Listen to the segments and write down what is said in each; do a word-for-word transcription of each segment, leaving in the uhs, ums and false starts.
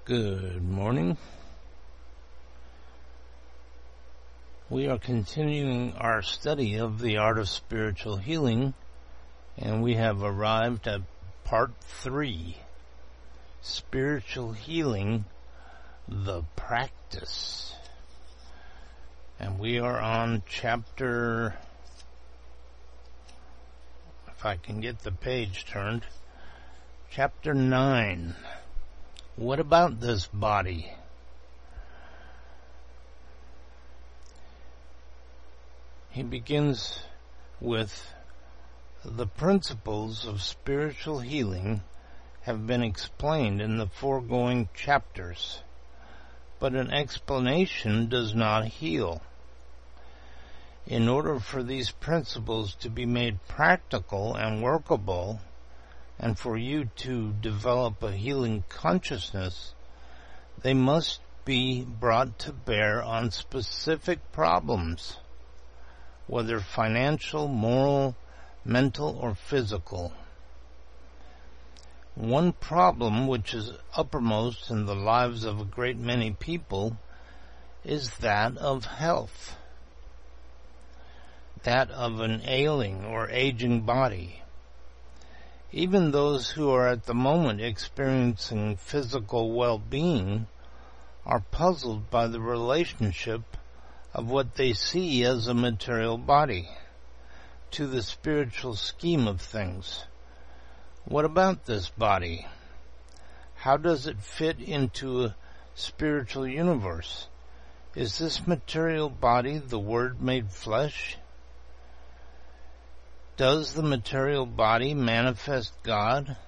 Good morning. We are continuing our study of the art of spiritual healing, and we have arrived at part three, spiritual healing, the practice. And we are on chapter, if I can get the page turned, chapter nine. What about this body? He begins with the principles of spiritual healing have been explained in the foregoing chapters, but an explanation does not heal. In order for these principles to be made practical and workable, and for you to develop a healing consciousness, they must be brought to bear on specific problems, whether financial, moral, mental, or physical. One problem which is uppermost in the lives of a great many people is that of health, that of an ailing or aging body. Even those who are at the moment experiencing physical well-being are puzzled by the relationship of what they see as a material body to the spiritual scheme of things. What about this body? How does it fit into a spiritual universe? Is this material body the Word made flesh? Does the material body manifest God?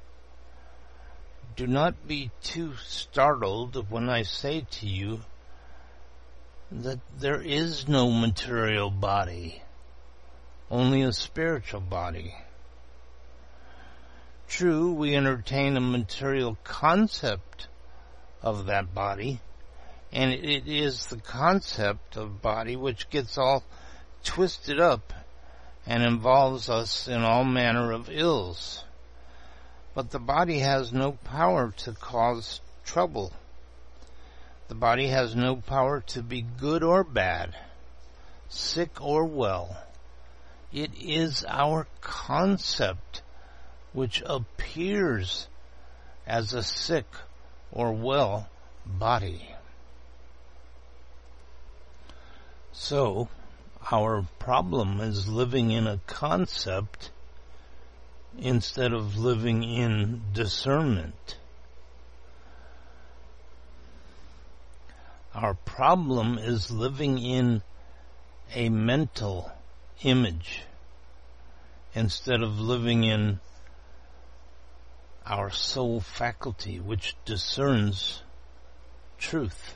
Do not be too startled when I say to you that there is no material body, only a spiritual body. True, we entertain a material concept of that body, and it is the concept of body which gets all twisted up and involves us in all manner of ills. But the body has no power to cause trouble. The body has no power to be good or bad, sick or well. It is our concept which appears as a sick or well body. So, our problem is living in a concept instead of living in discernment. Our problem is living in a mental image instead of living in our soul faculty, which discerns truth.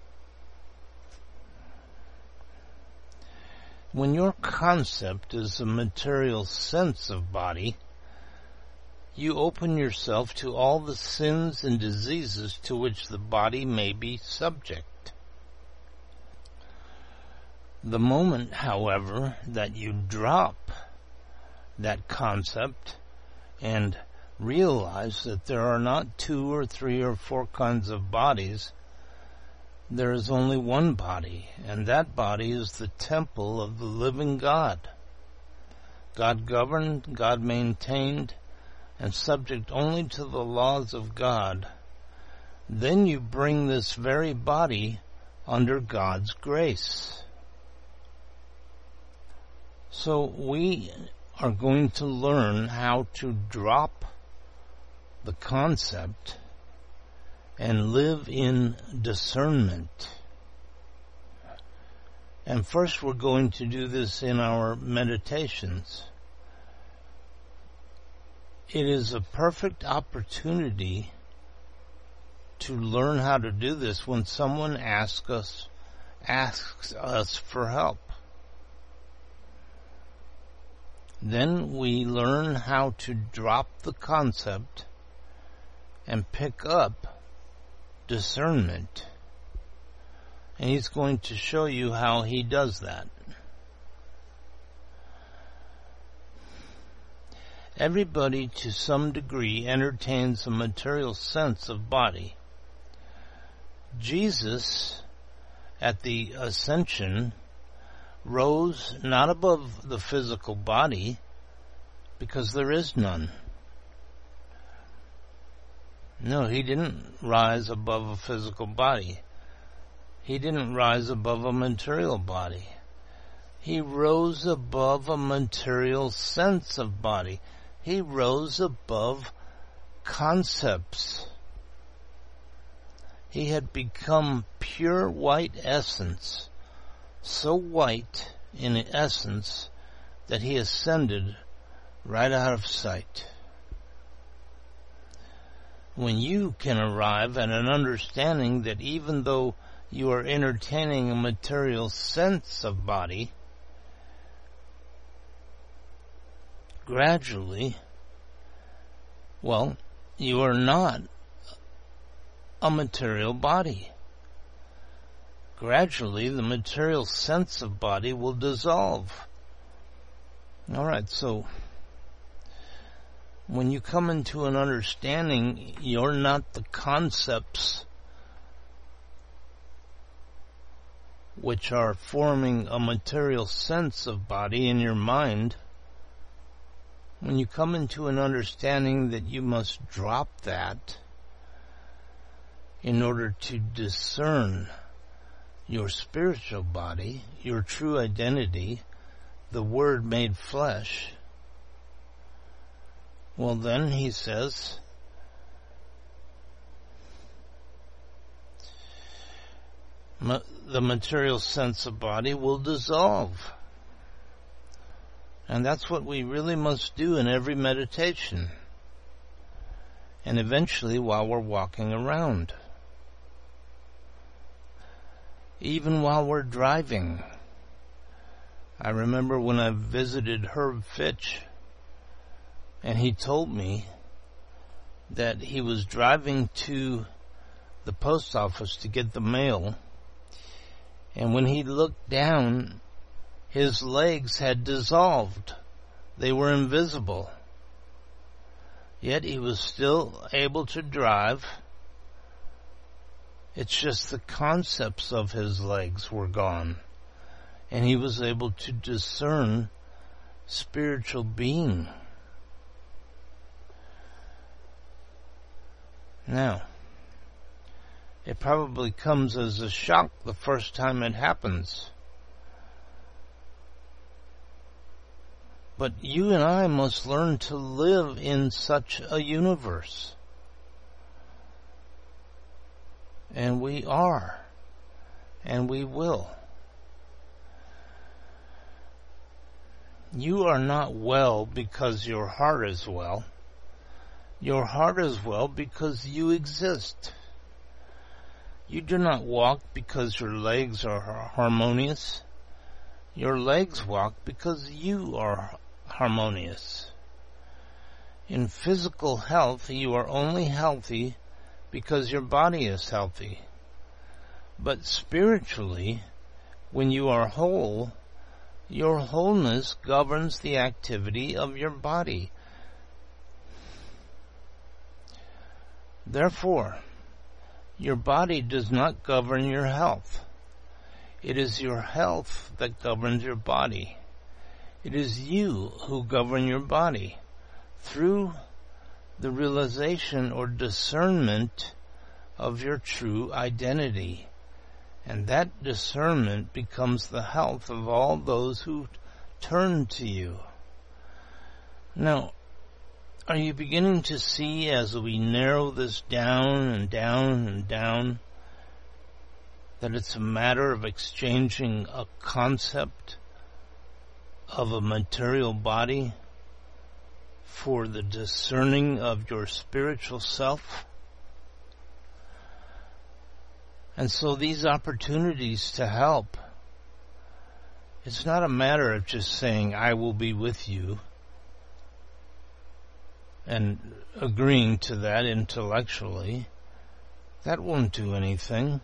When your concept is a material sense of body, you open yourself to all the sins and diseases to which the body may be subject. The moment, however, that you drop that concept and realize that there are not two or three or four kinds of bodies, there is only one body, and that body is the temple of the living God. God governed, God maintained, and subject only to the laws of God. Then you bring this very body under God's grace. So we are going to learn how to drop the concept and live in discernment. And first we're going to do this in our meditations. It is a perfect opportunity to learn how to do this when someone asks us, asks us for help. Then we learn how to drop the concept and pick up discernment. And he's going to show you how he does that. Everybody, to some degree, entertains a material sense of body. Jesus, at the ascension, rose not above the physical body, because there is none. No, he didn't rise above a physical body. He didn't rise above a material body. He rose above a material sense of body. He rose above concepts. He had become pure white essence, so white in essence that he ascended right out of sight. When you can arrive at an understanding that even though you are entertaining a material sense of body, gradually, well, you are not a material body. Gradually, the material sense of body will dissolve. All right, so when you come into an understanding, you're not the concepts which are forming a material sense of body in your mind. When you come into an understanding that you must drop that in order to discern your spiritual body, your true identity, the Word made flesh, well then, he says, ma- the material sense of body will dissolve. And that's what we really must do in every meditation. And eventually while we're walking around. Even while we're driving. I remember when I visited Herb Fitch, and he told me that he was driving to the post office to get the mail, and when he looked down, his legs had dissolved. They were invisible. Yet he was still able to drive. It's just the concepts of his legs were gone. And he was able to discern spiritual being. Now, it probably comes as a shock the first time it happens. But you and I must learn to live in such a universe. And we are. And we will. You are not well because your heart is well. Your heart is well because you exist. You do not walk because your legs are harmonious. Your legs walk because you are harmonious. In physical health, you are only healthy because your body is healthy. But spiritually, when you are whole, your wholeness governs the activity of your body. Therefore, your body does not govern your health. It is your health that governs your body. It is you who govern your body through the realization or discernment of your true identity. And that discernment becomes the health of all those who turn to you. Now, are you beginning to see as we narrow this down and down and down that it's a matter of exchanging a concept of a material body for the discerning of your spiritual self? And so these opportunities to help, it's not a matter of just saying, I will be with you, and agreeing to that intellectually. That won't do anything.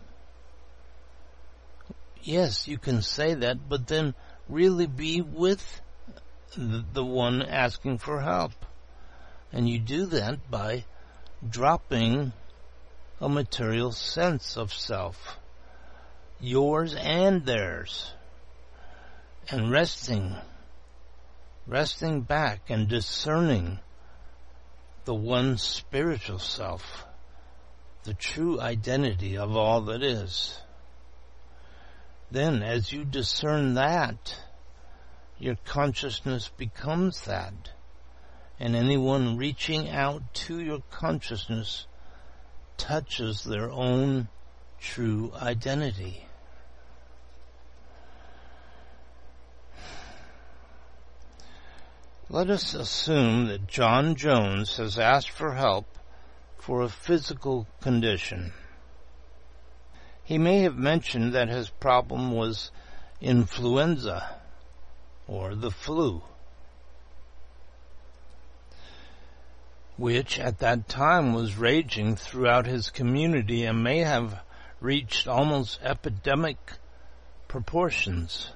Yes, you can say that, but then really be with the, the one asking for help. And you do that by dropping a material sense of self, yours and theirs, and resting, resting back and discerning the one spiritual self, the true identity of all that is. Then, as you discern that, your consciousness becomes that, and anyone reaching out to your consciousness touches their own true identity. Let us assume that John Jones has asked for help for a physical condition. He may have mentioned that his problem was influenza or the flu, which at that time was raging throughout his community and may have reached almost epidemic proportions.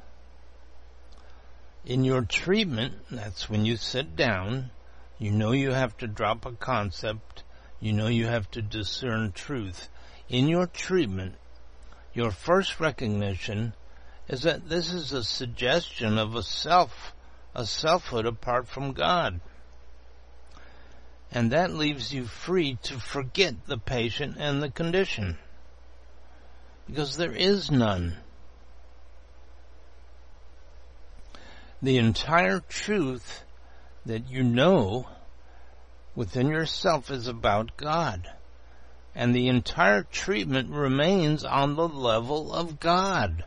In your treatment, that's when you sit down, you know you have to drop a concept, you know you have to discern truth. In your treatment, your first recognition is that this is a suggestion of a self, a selfhood apart from God. And that leaves you free to forget the patient and the condition, because there is none. The entire truth that you know within yourself is about God, and the entire treatment remains on the level of God.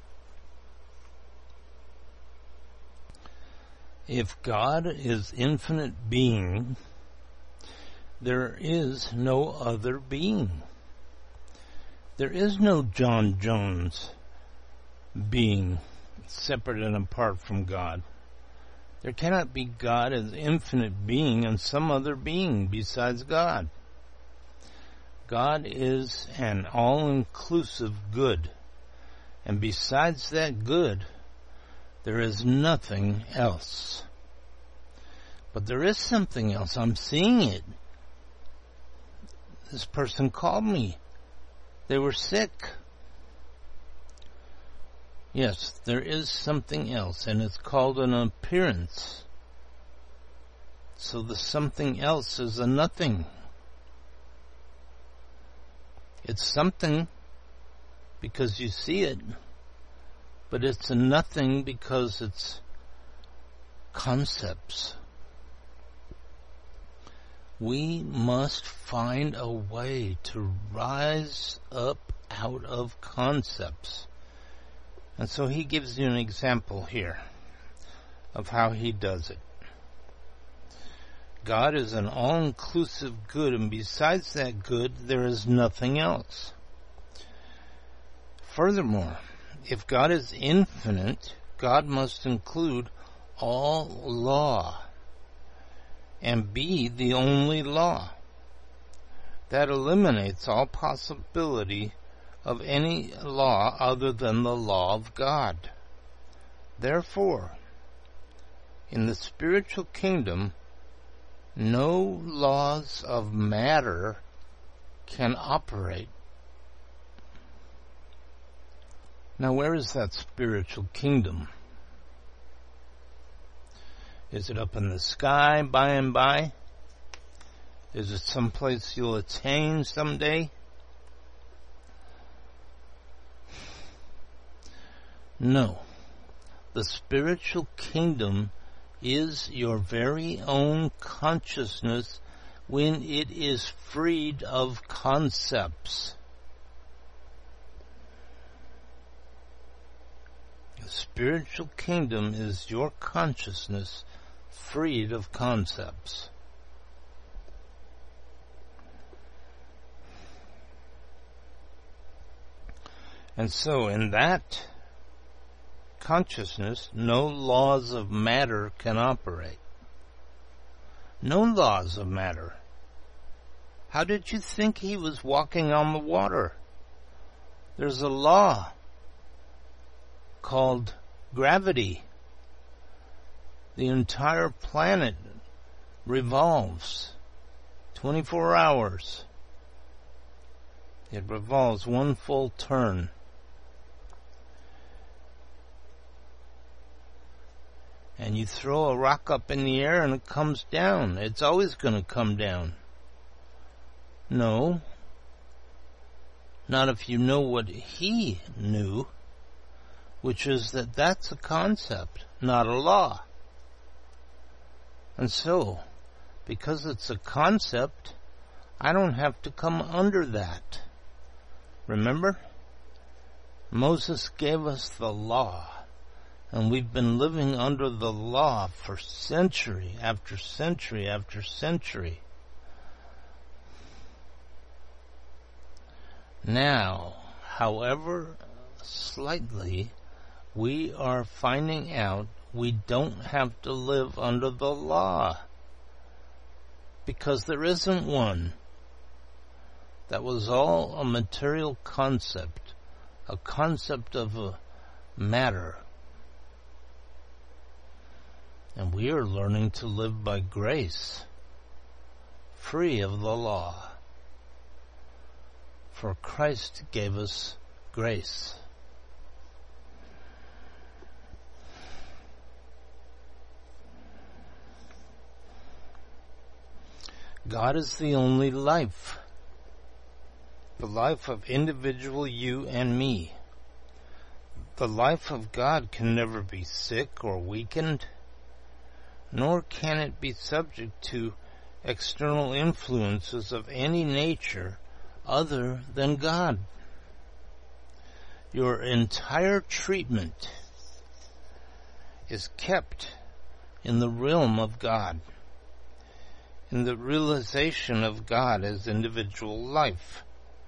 If God is infinite being, there is no other being. There is no John Jones being separate and apart from God. There cannot be God as infinite being and some other being besides God. God is an all-inclusive good, and besides that good, there is nothing else. But there is something else. I'm seeing it. This person called me. They were sick. Yes, there is something else, and it's called an appearance. So the something else is a nothing. It's something because you see it, but it's a nothing because it's concepts. We must find a way to rise up out of concepts. And so he gives you an example here of how he does it. God is an all-inclusive good, and besides that good, there is nothing else. Furthermore, if God is infinite, God must include all law and be the only law. That eliminates all possibility of any law other than the law of God. Therefore, in the spiritual kingdom, no laws of matter can operate. Now, where is that spiritual kingdom? Is it up in the sky by and by? Is it someplace you'll attain someday? No. The spiritual kingdom is your very own consciousness when it is freed of concepts. The spiritual kingdom is your consciousness freed of concepts. And so in that consciousness, no laws of matter can operate. No laws of matter. How did you think he was walking on the water? There's a law called gravity. The entire planet revolves twenty-four hours. It revolves one full turn. And you throw a rock up in the air and it comes down. It's always going to come down. No. Not if you know what he knew, which is that that's a concept, not a law. And so, because it's a concept, I don't have to come under that. Remember? Moses gave us the law, and we've been living under the law for century after century after century. Now, however slightly, we are finding out we don't have to live under the law, because there isn't one. That was all a material concept, a concept of a matter. And we are learning to live by grace, free of the law. For Christ gave us grace. God is the only life, the life of individual you and me. The life of God can never be sick or weakened, nor can it be subject to external influences of any nature other than God. Your entire treatment is kept in the realm of God, in the realization of God as individual life,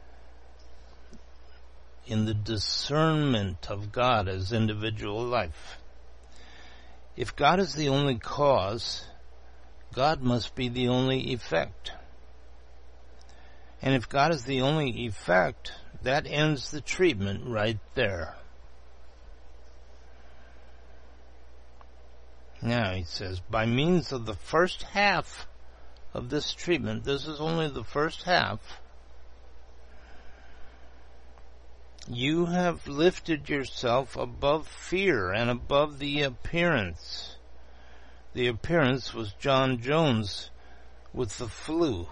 in the discernment of God as individual life. If God is the only cause, God must be the only effect. And if God is the only effect, that ends the treatment right there. Now, he says, by means of the first half of this treatment, this is only the first half, you have lifted yourself above fear and above the appearance. The appearance was John Jones with the flu.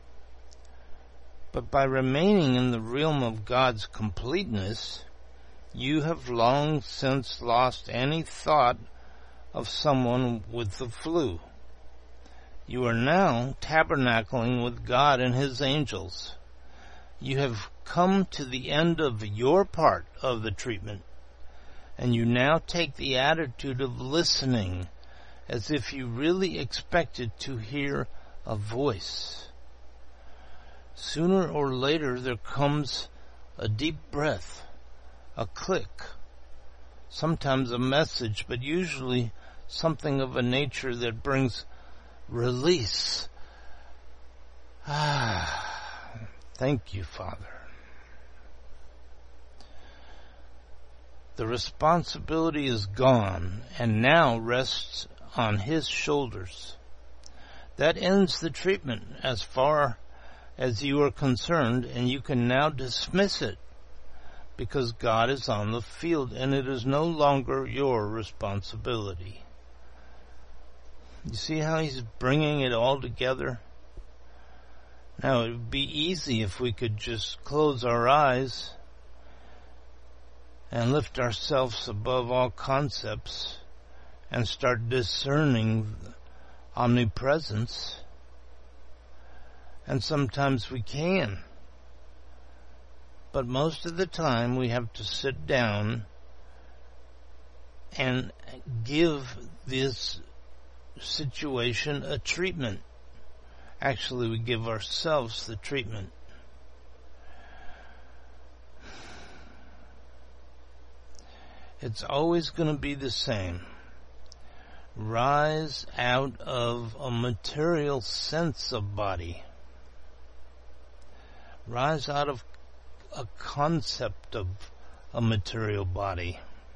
But by remaining in the realm of God's completeness, you have long since lost any thought of someone with the flu. You are now tabernacling with God and His angels. You have come to the end of your part of the treatment, and you now take the attitude of listening as if you really expected to hear a voice. Sooner or later there comes a deep breath, a click, sometimes a message, but usually something of a nature that brings release. Ah, thank you, Father. The responsibility is gone and now rests on His shoulders. That ends the treatment as far as you are concerned, and you can now dismiss it because God is on the field and it is no longer your responsibility. You see how He's bringing it all together? Now, it would be easy if we could just close our eyes and lift ourselves above all concepts and start discerning omnipresence. And sometimes we can. But most of the time we have to sit down and give this situation a treatment. Actually, we give ourselves the treatment. It's always going to be the same. Rise out of a material sense of body. Rise out of a concept of a material body.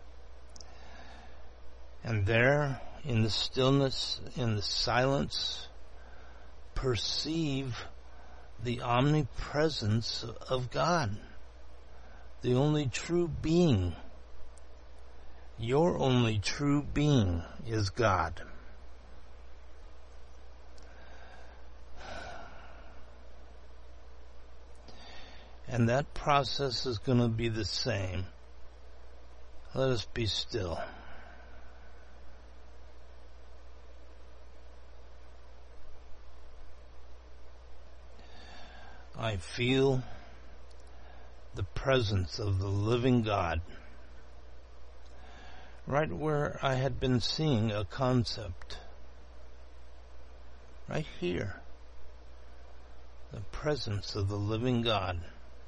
And there, in the stillness, in the silence, perceive the omnipresence of God, the only true being. Your only true being is God. And that process is going to be the same. Let us be still. I feel the presence of the living God right where I had been seeing a concept. Right here. The presence of the living God.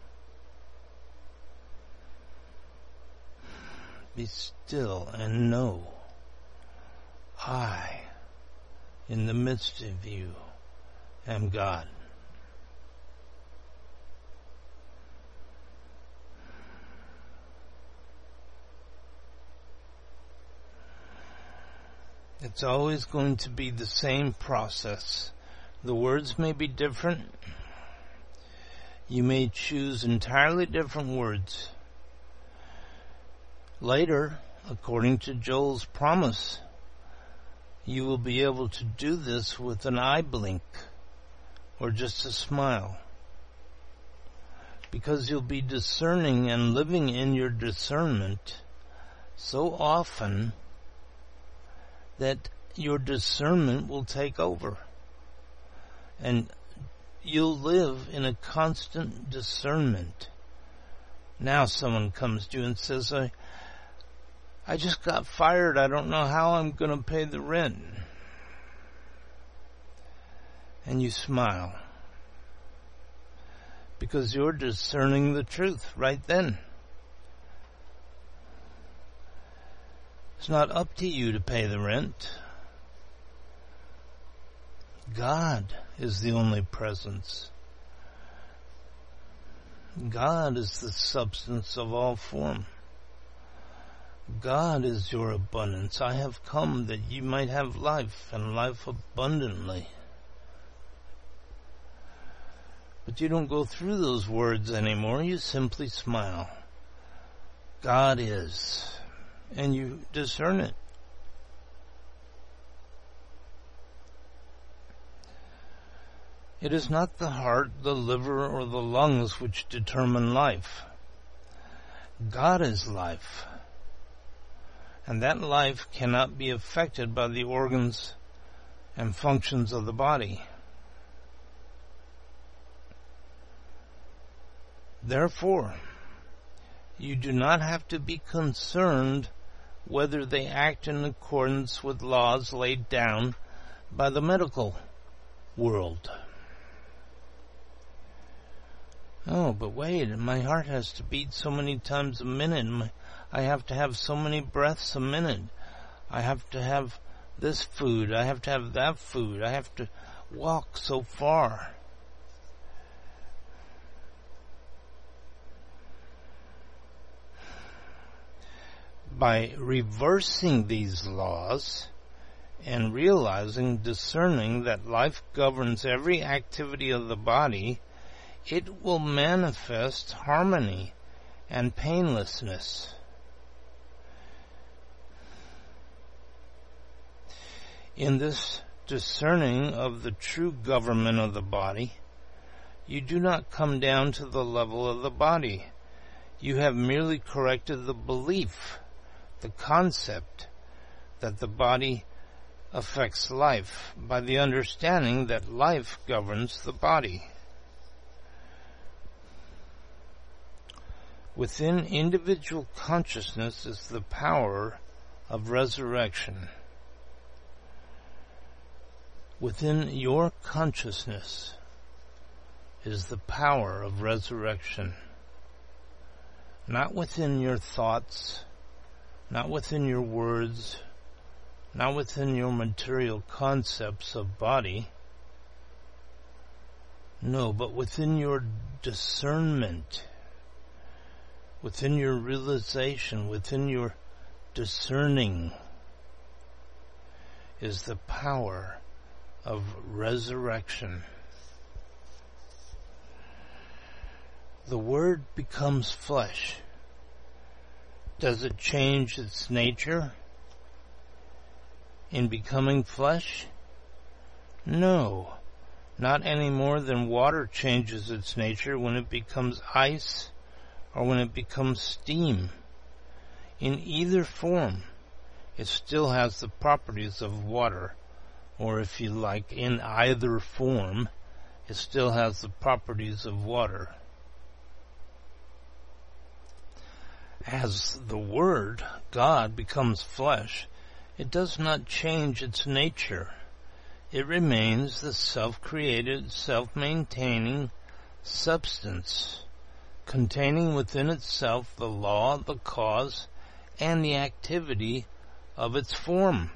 Be still and know I, in the midst of you, am God. It's always going to be the same process. The words may be different. You may choose entirely different words. Later, according to Joel's promise, you will be able to do this with an eye blink or just a smile, because you'll be discerning and living in your discernment so often that your discernment will take over, and you'll live in a constant discernment. Now someone comes to you and says, I, I just got fired. I don't know how I'm going to pay the rent. And you smile, because you're discerning the truth right then. It's not up to you to pay the rent. God is the only presence. God is the substance of all form. God is your abundance. I have come that you might have life, and life abundantly. But you don't go through those words anymore. You simply smile. God is. And you discern it. It is not the heart, the liver, or the lungs which determine life. God is life. And that life cannot be affected by the organs and functions of the body. Therefore, you do not have to be concerned whether they act in accordance with laws laid down by the medical world. Oh, but wait, my heart has to beat so many times a minute. I have to have so many breaths a minute. I have to have this food. I have to have that food. I have to walk so far. By reversing these laws and realizing, discerning that life governs every activity of the body, it will manifest harmony and painlessness. In this discerning of the true government of the body, you do not come down to the level of the body. You have merely corrected the belief, the concept that the body affects life by the understanding that life governs the body. Within individual consciousness is the power of resurrection. Within your consciousness is the power of resurrection. Not within your thoughts, not within your words, not within your material concepts of body. No, but within your discernment, within your realization, within your discerning is the power of resurrection. The Word becomes flesh. Does it change its nature in becoming flesh? No, not any more than water changes its nature when it becomes ice or when it becomes steam. In either form, it still has the properties of water, or if you like, in either form, it still has the properties of water. As the Word, God, becomes flesh, it does not change its nature. It remains the self-created, self-maintaining substance, containing within itself the law, the cause, and the activity of its form.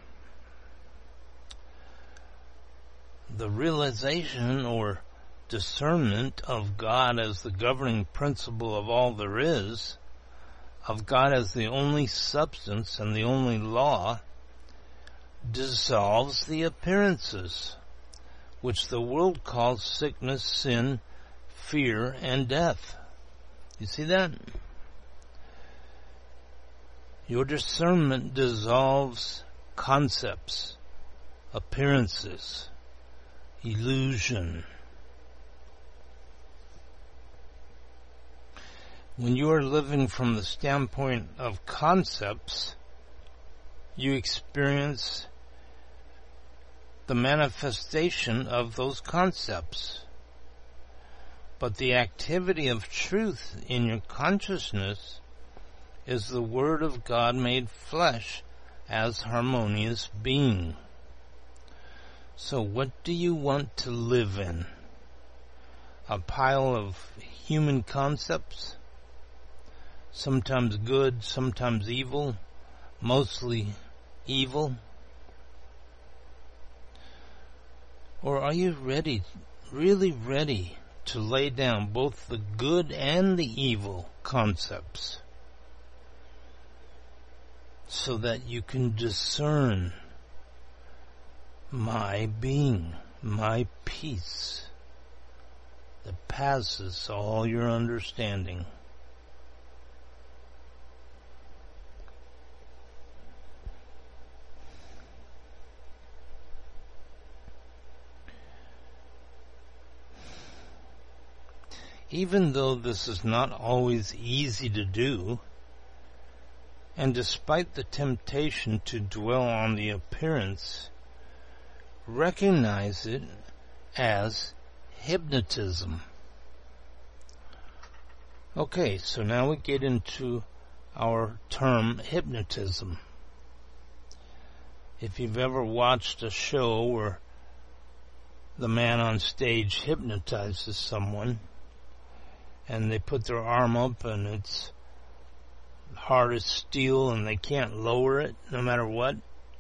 The realization or discernment of God as the governing principle of all there is, of God as the only substance and the only law, dissolves the appearances, which the world calls sickness, sin, fear, and death. You see that? Your discernment dissolves concepts, appearances, illusion. When you are living from the standpoint of concepts, you experience the manifestation of those concepts. But the activity of truth in your consciousness is the Word of God made flesh as harmonious being. So what do you want to live in? A pile of human concepts? Sometimes good, sometimes evil, mostly evil? Or are you ready, really ready, to lay down both the good and the evil concepts so that you can discern my being, my peace that passes all your understanding? Even though this is not always easy to do, and despite the temptation to dwell on the appearance, recognize it as hypnotism. Okay, so now we get into our term hypnotism. If you've ever watched a show where the man on stage hypnotizes someone, and they put their arm up and it's hard as steel and they can't lower it no matter what,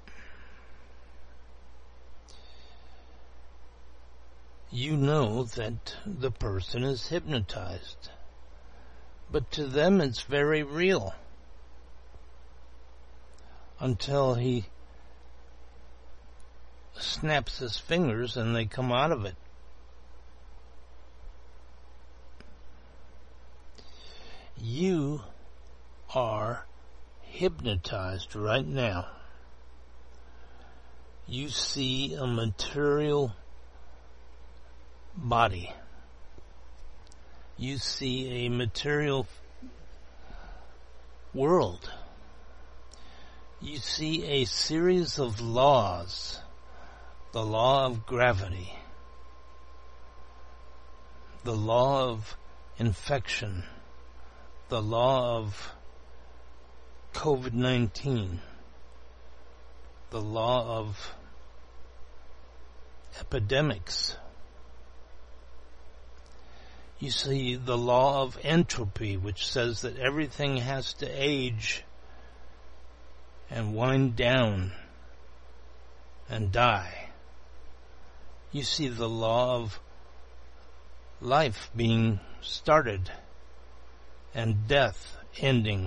you know that the person is hypnotized. But to them it's very real until he snaps his fingers and they come out of it. You are hypnotized right now. You see a material body. You see a material world. You see a series of laws. The law of gravity. The law of infection. The law of COVID nineteen, the law of epidemics. You see the law of entropy, which says that everything has to age and wind down and die. You see the law of life being started and death ending.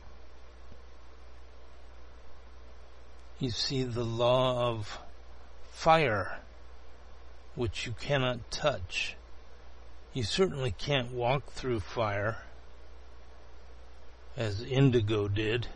You see the law of fire, which you cannot touch. You certainly can't walk through fire as Indigo did.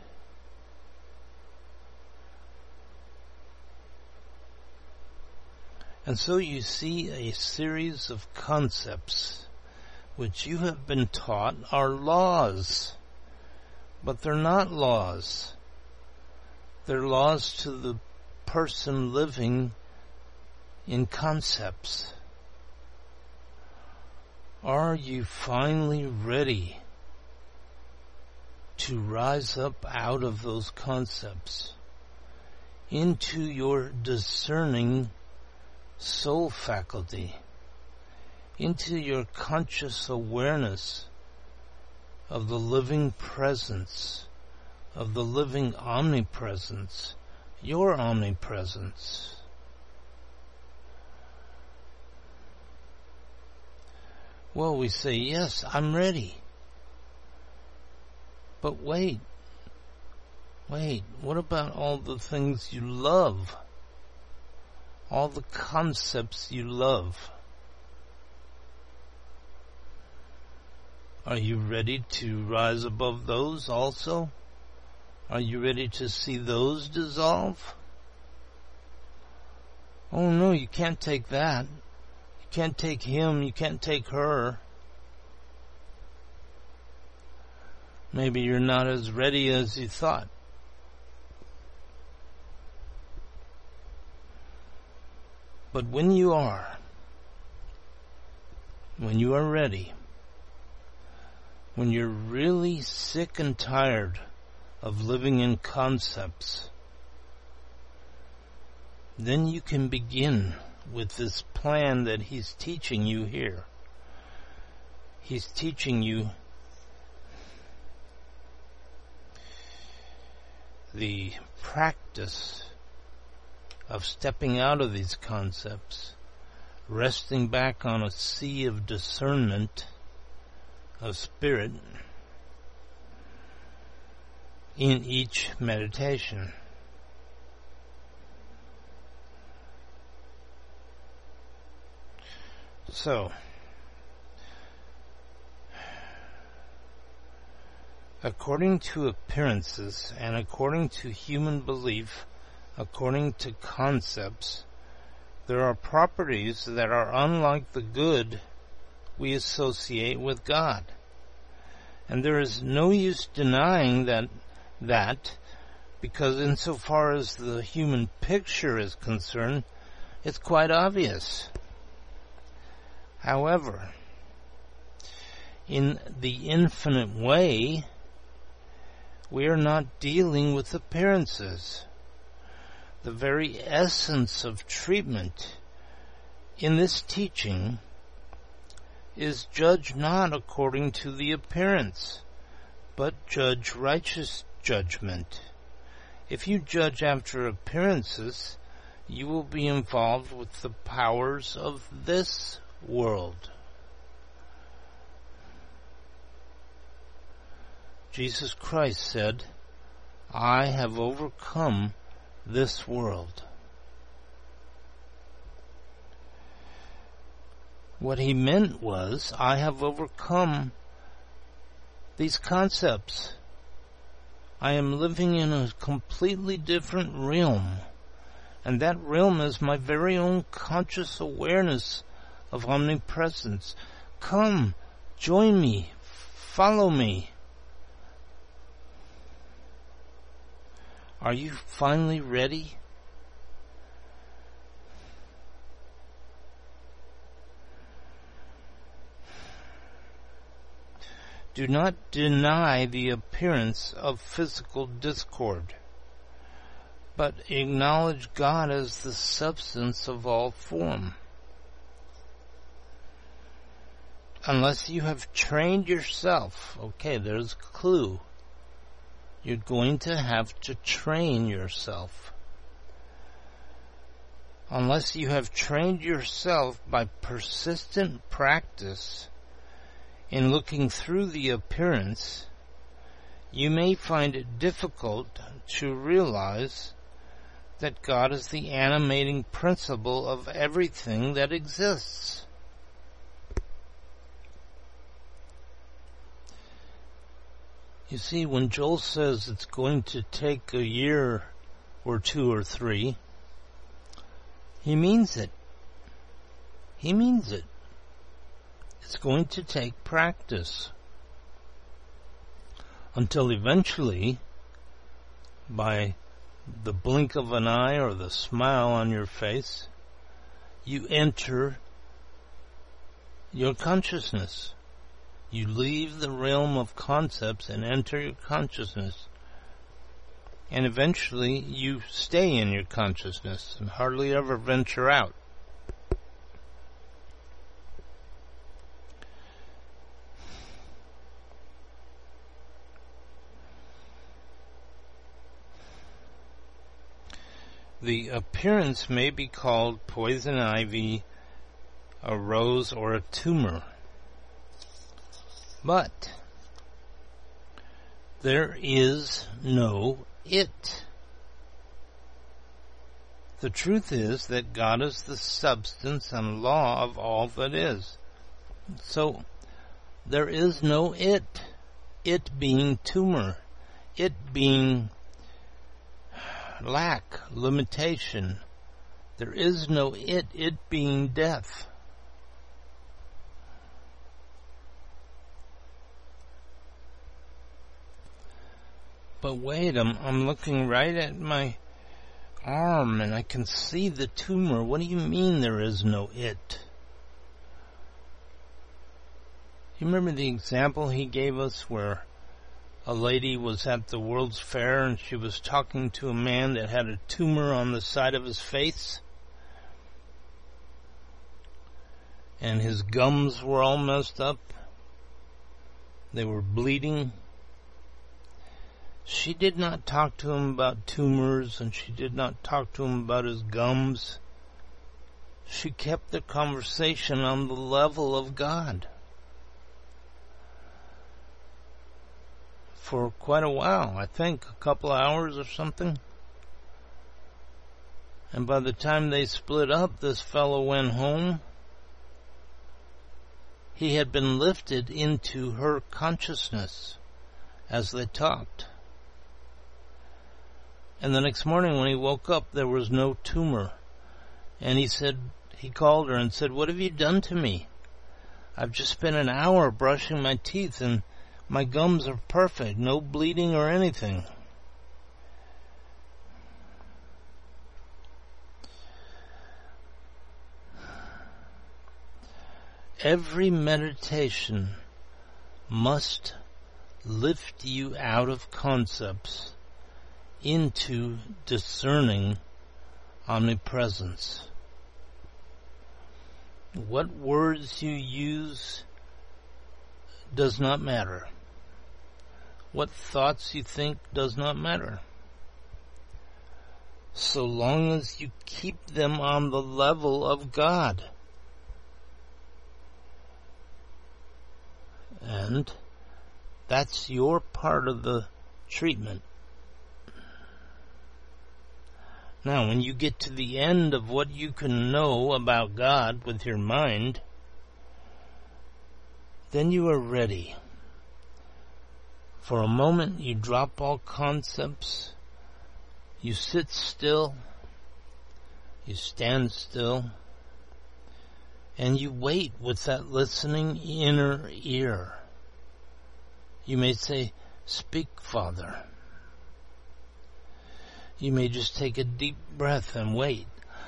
And so you see a series of concepts which you have been taught are laws, but they're not laws. They're laws to the person living in concepts. Are you finally ready to rise up out of those concepts into your discerning soul faculty, into your conscious awareness of the living presence, of the living omnipresence, your omnipresence? Well, we say, yes, I'm ready. But wait, wait, what about all the things you love? All the concepts you love? Are you ready to rise above those also? Are you ready to see those dissolve? Oh no, you can't take that. You can't take him, you can't take her. Maybe you're not as ready as you thought. But when you are, when you are ready, when you're really sick and tired of living in concepts, then you can begin with this plan that he's teaching you here. He's teaching you the practice of stepping out of these concepts, resting back on a sea of discernment of spirit in each meditation. So, according to appearances and according to human belief, according to concepts, there are properties that are unlike the good we associate with God. And there is no use denying that, that, because insofar as the human picture is concerned, it's quite obvious. However, in the infinite way, we are not dealing with appearances. The very essence of treatment in this teaching is judge not according to the appearance, but judge righteous judgment. If you judge after appearances, you will be involved with the powers of this world. Jesus Christ said, I have overcome this world. What he meant was, I have overcome these concepts. I am living in a completely different realm, and that realm is my very own conscious awareness of omnipresence. Come, join me, follow me. Are you finally ready? Do not deny the appearance of physical discord, but acknowledge God as the substance of all form. Unless you have trained yourself, okay, there's a clue. You're going to have to train yourself. Unless you have trained yourself by persistent practice in looking through the appearance, you may find it difficult to realize that God is the animating principle of everything that exists. You see, when Joel says it's going to take a year or two or three, he means it. He means it. It's going to take practice until eventually, by the blink of an eye or the smile on your face, you enter your consciousness. You leave the realm of concepts and enter your consciousness. And eventually you stay in your consciousness and hardly ever venture out. The appearance may be called poison ivy, a rose, or a tumor. But there is no it. The truth is that God is the substance and law of all that is. So there is no it. It being tumor. It being lack, limitation. There is no it. It being death. But wait, I'm, I'm looking right at my arm and I can see the tumor. What do you mean there is no it? You remember the example he gave us where a lady was at the World's Fair and she was talking to a man that had a tumor on the side of his face? And his gums were all messed up. They were bleeding. She did not talk to him about tumors, and she did not talk to him about his gums. She kept the conversation on the level of God for quite a while, I think, a couple of hours or something. And by the time they split up, this fellow went home. He had been lifted into her consciousness as they talked. And the next morning when he woke up, there was no tumor. And he said, he called her and said, "What have you done to me? I've just spent an hour brushing my teeth and my gums are perfect, no bleeding or anything." Every meditation must lift you out of concepts into discerning omnipresence. What words you use does not matter. What thoughts you think does not matter. So long as you keep them on the level of God. And that's your part of the treatment. Now, when you get to the end of what you can know about God with your mind, then you are ready. For a moment, you drop all concepts, you sit still, you stand still, and you wait with that listening inner ear. You may say, "Speak, Father." You may just take a deep breath and wait.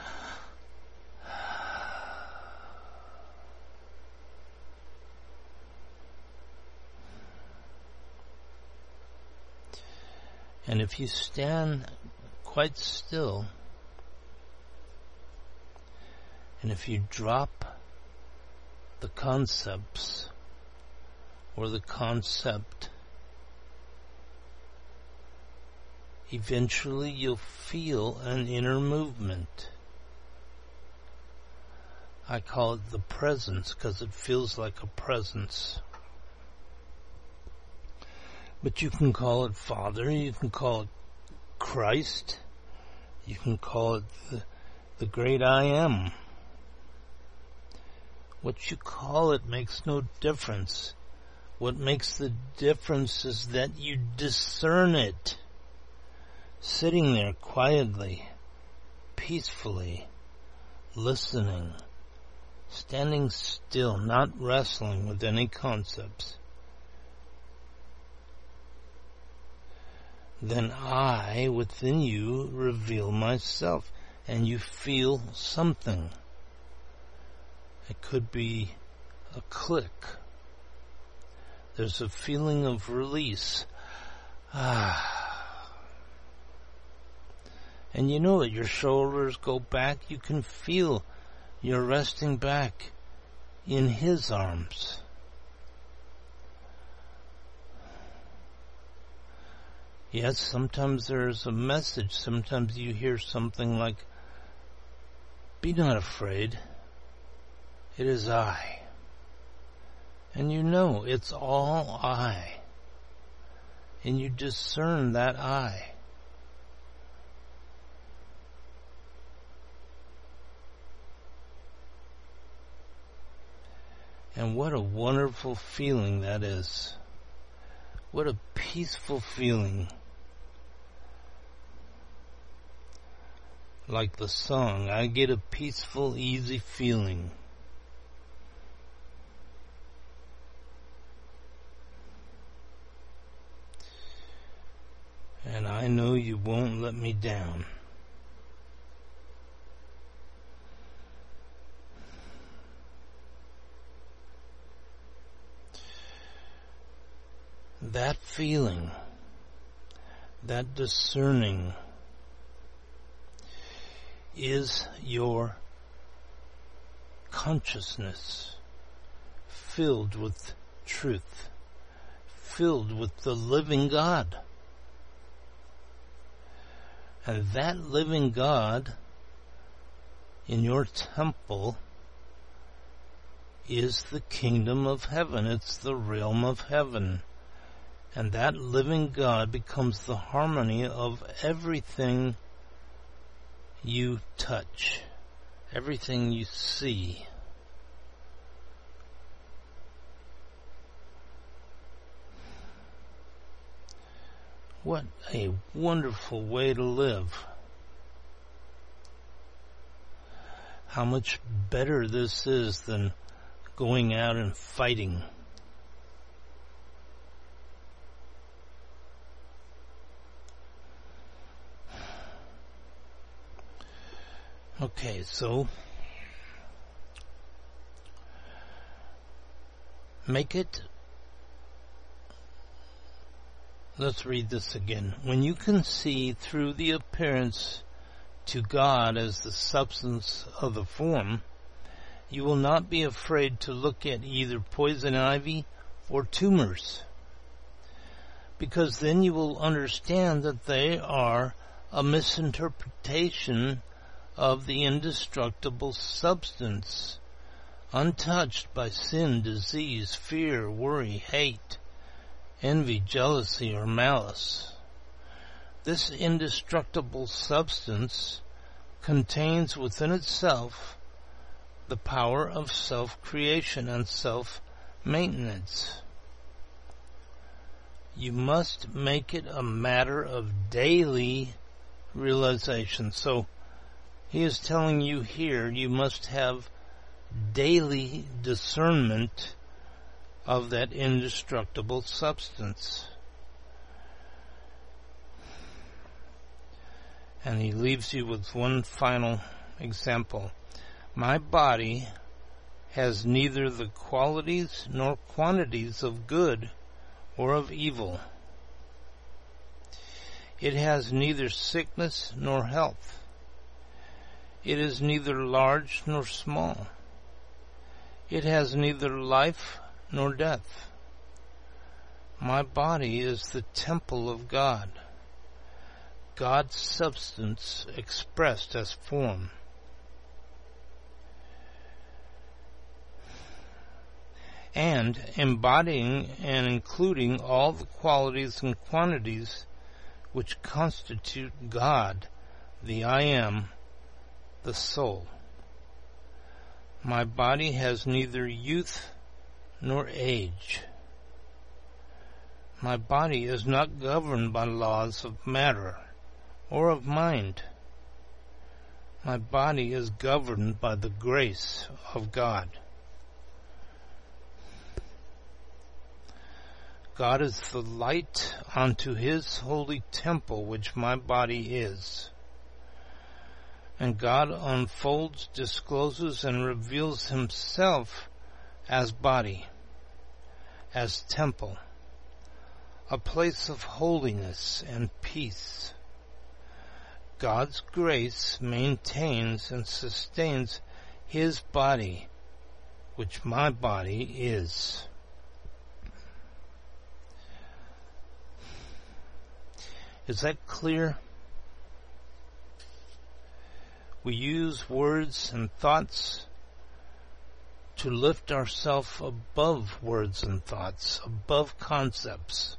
And if you stand quite still, and if you drop the concepts or the concept, eventually you'll feel an inner movement. I call it the presence because it feels like a presence. But you can call it Father, you can call it Christ, you can call it the, the great I Am. What you call it makes no difference. What makes the difference is that you discern it. Sitting there quietly, peacefully, listening, standing still, not wrestling with any concepts. Then I, within you, reveal myself, and you feel something. It could be a click. There's a feeling of release. Ah. And you know it, your shoulders go back. You can feel you're resting back in His arms. Yes, sometimes there's a message. Sometimes you hear something like, be not afraid. It is I. And you know it's all I. And you discern that I. And what a wonderful feeling that is. What a peaceful feeling. Like the song, I get a peaceful, easy feeling. And I know you won't let me down. That feeling, that discerning, is your consciousness filled with truth, filled with the living God. And that living God in your temple is the kingdom of heaven. It's the realm of heaven. And that living God becomes the harmony of everything you touch, everything you see. What a wonderful way to live. How much better this is than going out and fighting. Okay, so make it, let's read this again. When you can see through the appearance to God as the substance of the form, you will not be afraid to look at either poison ivy or tumors, because then you will understand that they are a misinterpretation of the indestructible substance, untouched by sin, disease, fear, worry, hate, envy, jealousy, or malice. This indestructible substance contains within itself the power of self-creation and self-maintenance. You must make it a matter of daily realization. So, He is telling you here you must have daily discernment of that indestructible substance. And He leaves you with one final example. My body has neither the qualities nor quantities of good or of evil. It has neither sickness nor health. It is neither large nor small. It has neither life nor death. My body is the temple of God, God's substance expressed as form. And embodying and including all the qualities and quantities which constitute God, the I Am, the soul. My body has neither youth nor age. My body is not governed by laws of matter or of mind. My body is governed by the grace of God. God is the light unto his holy temple, which my body is. And God unfolds, discloses, and reveals himself as body, as temple, a place of holiness and peace. God's grace maintains and sustains his body, which my body is. Is that clear? We use words and thoughts to lift ourselves above words and thoughts, above concepts.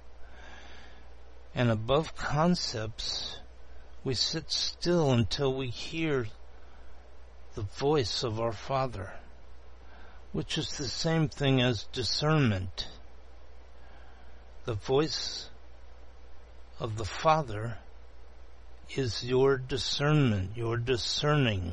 And above concepts, we sit still until we hear the voice of our Father, which is the same thing as discernment. The voice of the Father is your discernment, your discerning.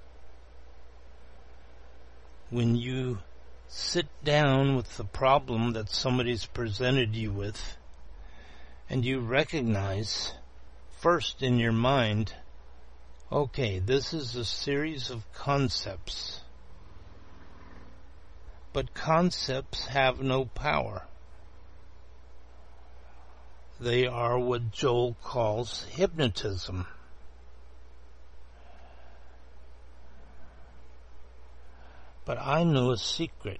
When you sit down with the problem that somebody's presented you with, and you recognize first in your mind, okay, this is a series of concepts. But concepts have no power. They are what Joel calls hypnotism. But I know a secret.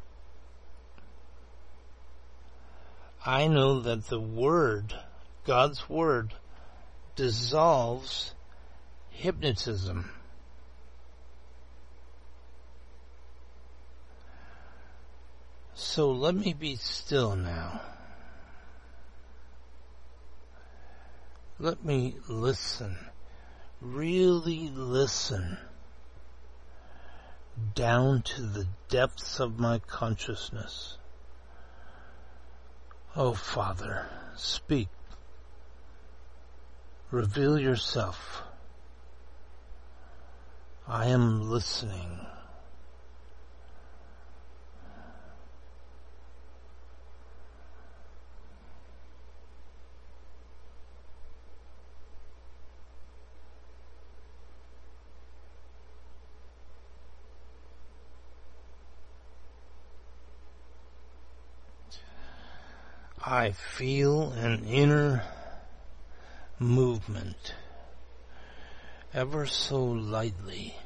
I know that the Word, God's Word, dissolves hypnotism. So let me be still now. Let me listen, really listen, down to the depths of my consciousness. Oh, Father, speak. Reveal yourself. I am listening. I feel an inner movement, ever so lightly.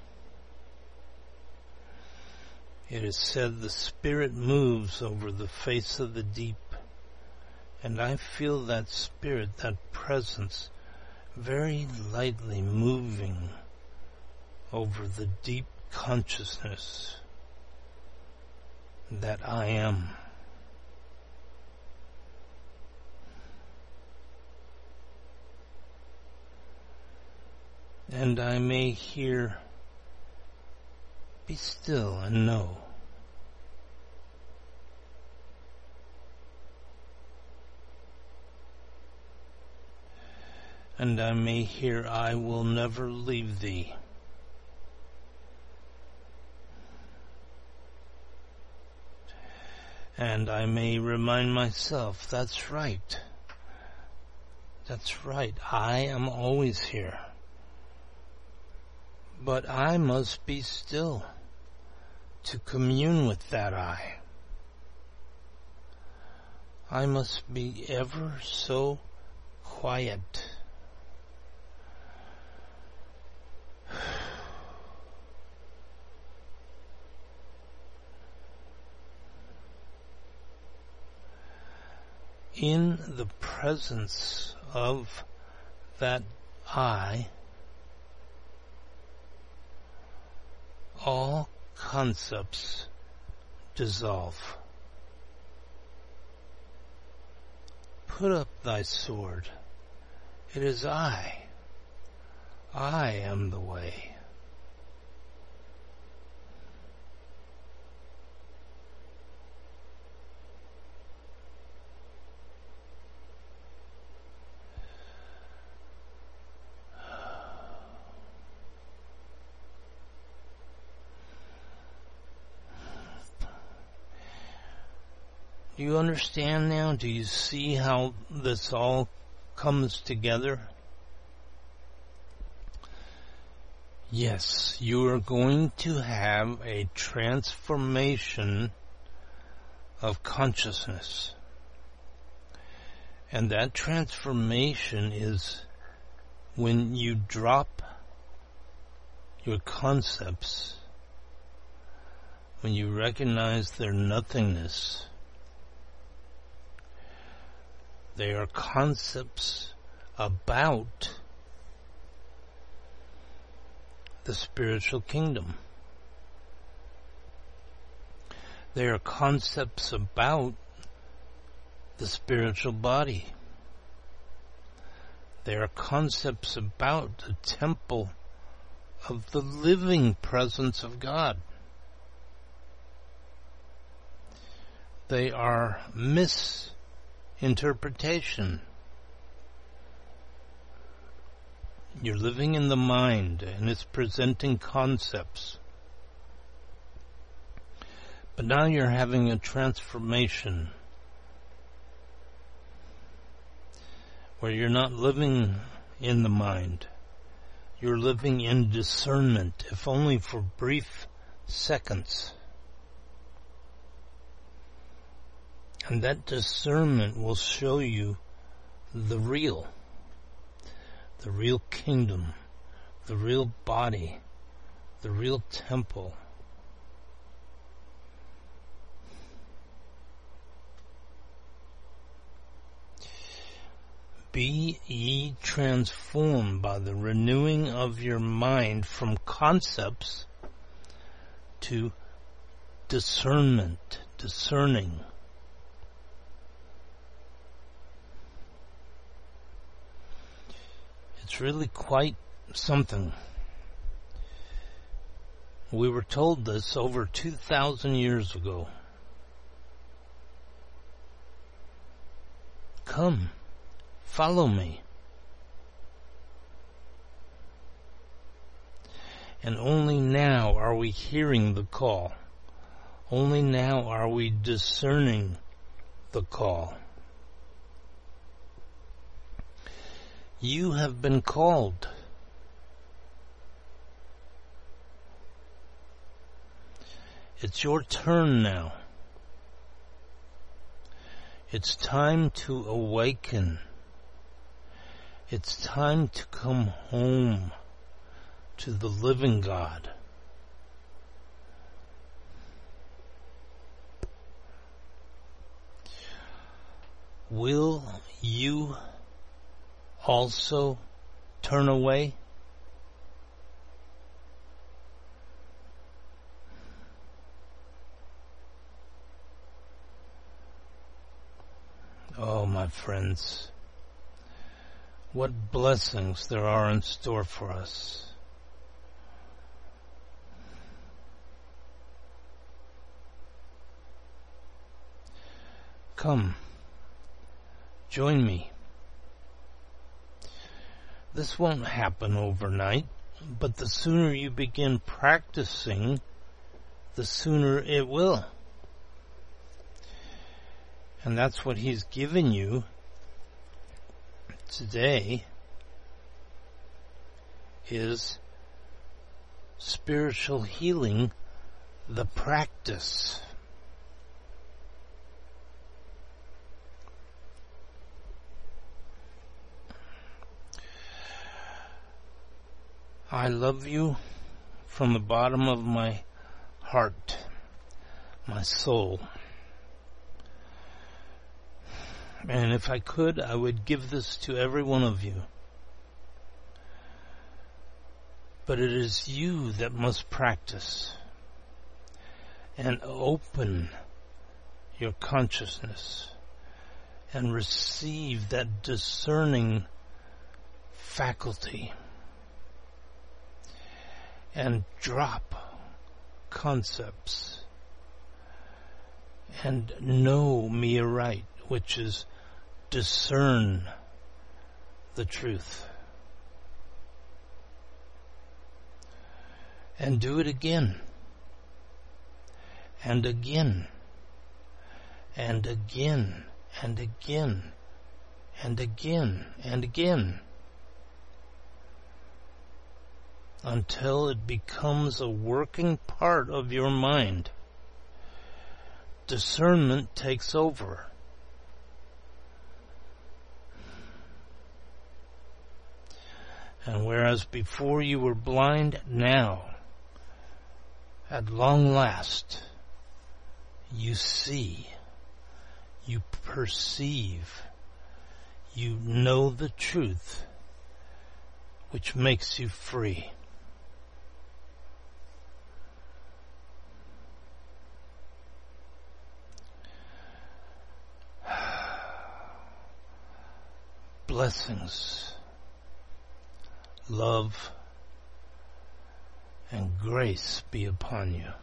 It is said the Spirit moves over the face of the deep, and I feel that Spirit, that presence, very lightly moving over the deep consciousness that I am. And I may hear, be still and know. And I may hear, I will never leave thee. And I may remind myself, that's right. That's right, I am always here. But I must be still to commune with that I. I must be ever so quiet. In the presence of that I, all concepts dissolve. Put up thy sword. It is I. I am the way. Do you understand now? Do you see how this all comes together? Yes, you are going to have a transformation of consciousness. And that transformation is when you drop your concepts, when you recognize their nothingness. They are concepts about the spiritual kingdom. They are concepts about the spiritual body. They are concepts about the temple of the living presence of God. They are misinterpretation. You're living in the mind and it's presenting concepts. But now you're having a transformation where you're not living in the mind. You're living in discernment, if only for brief seconds. And that discernment will show you the real, the real kingdom, the real body, the real temple. Be ye transformed by the renewing of your mind from concepts to discernment, discerning. It's really quite something. We were told this over two thousand years ago. Come, follow me. And only now are we hearing the call. Only now are we discerning the call. You have been called. It's your turn now. It's time to awaken. It's time to come home to the living God. Will you also turn away? Oh, my friends, what blessings there are in store for us. Come, join me. This won't happen overnight, but the sooner you begin practicing, the sooner it will. And that's what He's given you today, is spiritual healing, the practice. I love you from the bottom of my heart, my soul. And if I could, I would give this to every one of you. But it is you that must practice and open your consciousness and receive that discerning faculty and drop concepts and know me aright, which is discern the truth. And do it again and again and again and again and again and again, until it becomes a working part of your mind. Discernment takes over. And whereas before you were blind, now, at long last, you see, you perceive, you know the truth, which makes you free. Blessings, love, and grace be upon you.